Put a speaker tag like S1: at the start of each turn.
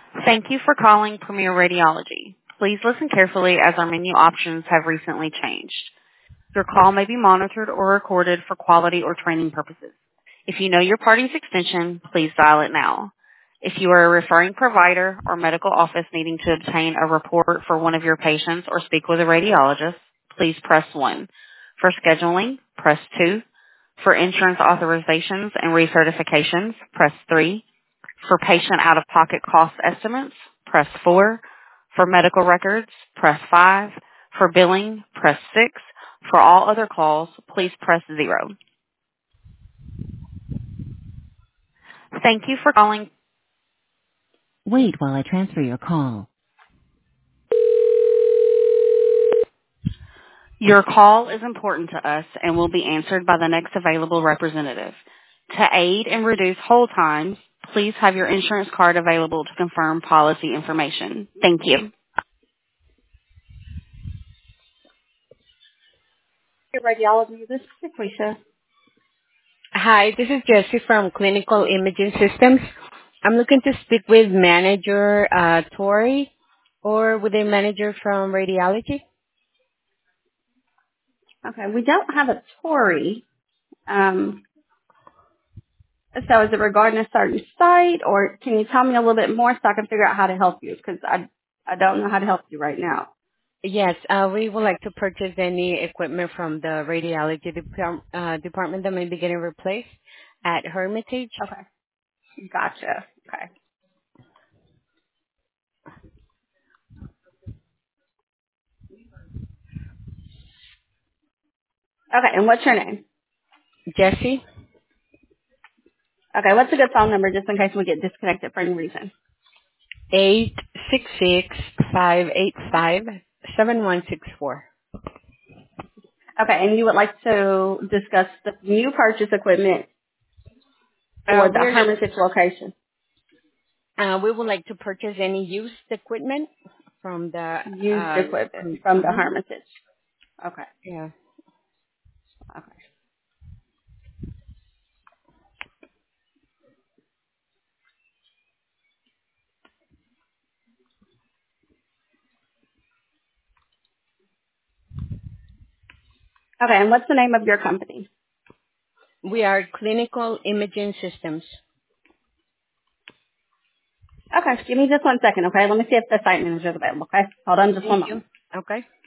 S1: Thank you for calling Premier Radiology. Please listen carefully as our menu options have recently changed. Your call may be monitored or recorded for quality or training purposes. If you know your party's extension, please dial it now. If you are a referring provider or medical office needing to obtain a report for one of your patients or speak with a radiologist, please press 1. For scheduling, press 2. For insurance authorizations and recertifications, press 3. For patient out-of-pocket cost estimates, press 4. For medical records, press 5. For billing, press 6. For all other calls, please press 0. Thank you for calling. Wait while I transfer your call. Your call is important to us and will be answered by the next available representative. To aid and reduce hold times, please have your insurance card available to confirm policy information. Thank you. Radiology, this is Felicia.
S2: Hi, this is Jessie from Clinical Imaging Systems. I'm looking to speak with manager Tori or with a manager from radiology.
S1: Okay, we don't have a Tory. So is it regarding a certain site, or can you tell me a little bit more so I can figure out how to help you? Because I don't know how to help you right now.
S2: Yes, we would like to purchase any equipment from the radiology department that may be getting replaced at Hermitage.
S1: Okay, gotcha. Okay. Okay, and what's your name?
S2: Jessie,
S1: Okay, what's a good phone number just in case we get disconnected for any reason?
S2: 866-585-7164.
S1: Okay, and you would like to discuss the new purchase equipment for the Hermitage location?
S2: We would like to purchase any used equipment from the
S1: Used equipment from the Hermitage. Okay.
S2: yeah.
S1: Okay. Okay, and what's the name of your company?
S2: We are Clinical Imaging Systems.
S1: Okay, give me just 1 second, okay? Let me see if the site manager is available, okay? Hold on just one
S2: Thank you.
S1: moment.
S2: Okay.